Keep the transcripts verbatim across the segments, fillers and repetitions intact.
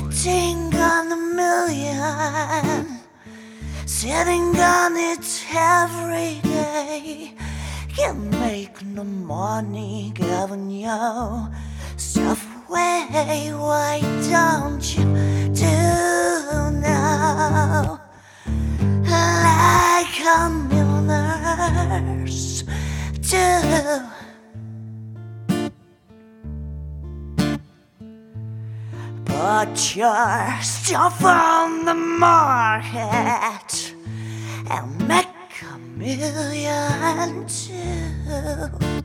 Sitting on a million, sitting on it every day. Can't make no money giving you stuff away. Why don't you do now like a millionaires do? Put your stuff on the market and make a million too.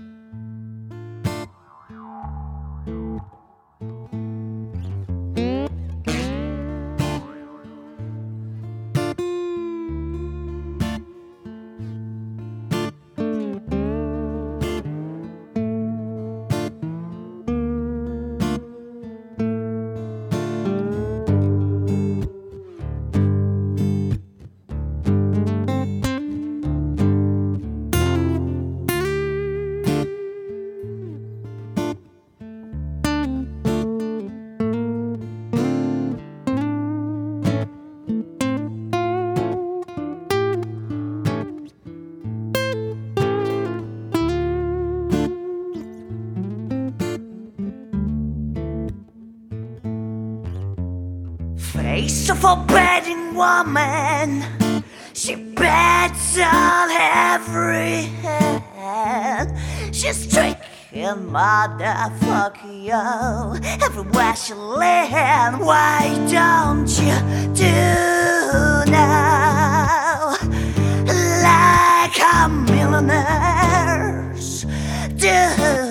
Face of a betting woman, she bets on every hand. She's tricking motherfucker, yo, everywhere she land. Why don't you do now like a millionaires do?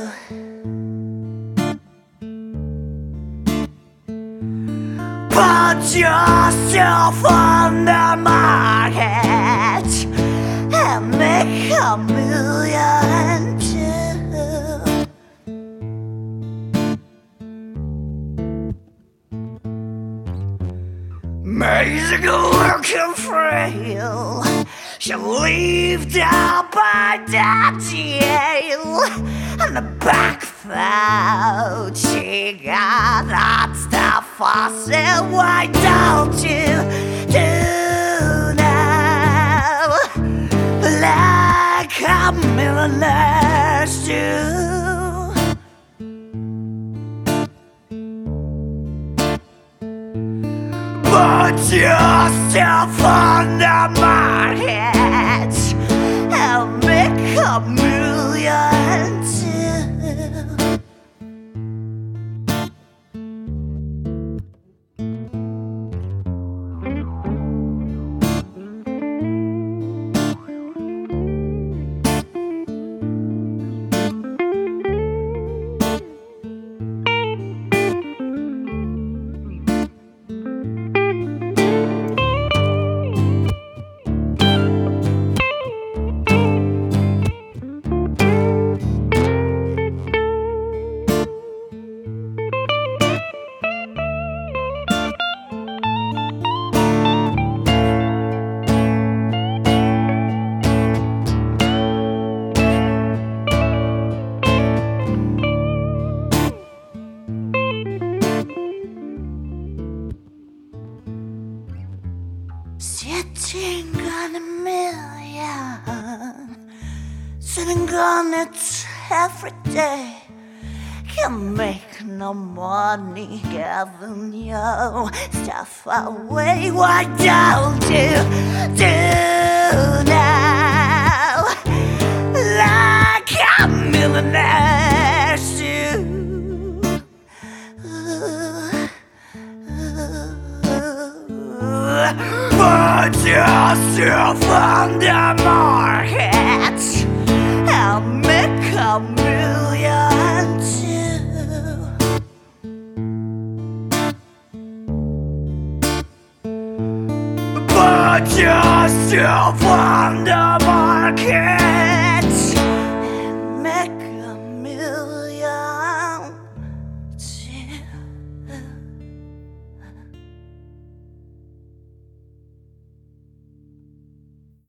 Put yourself on the market and make a million too. Amazing looking frail, she lived out by the jail. On the back foot, she got hot stuff for sale. Why don't you do now like a millionaires do? Put yourself on the market and make a million too. Sitting on a million, sitting on it every day. Can't make no money giving you stuff away. Why don't you do now like a millionaire do? Put yourself on the market and make a million too. Put yourself on the market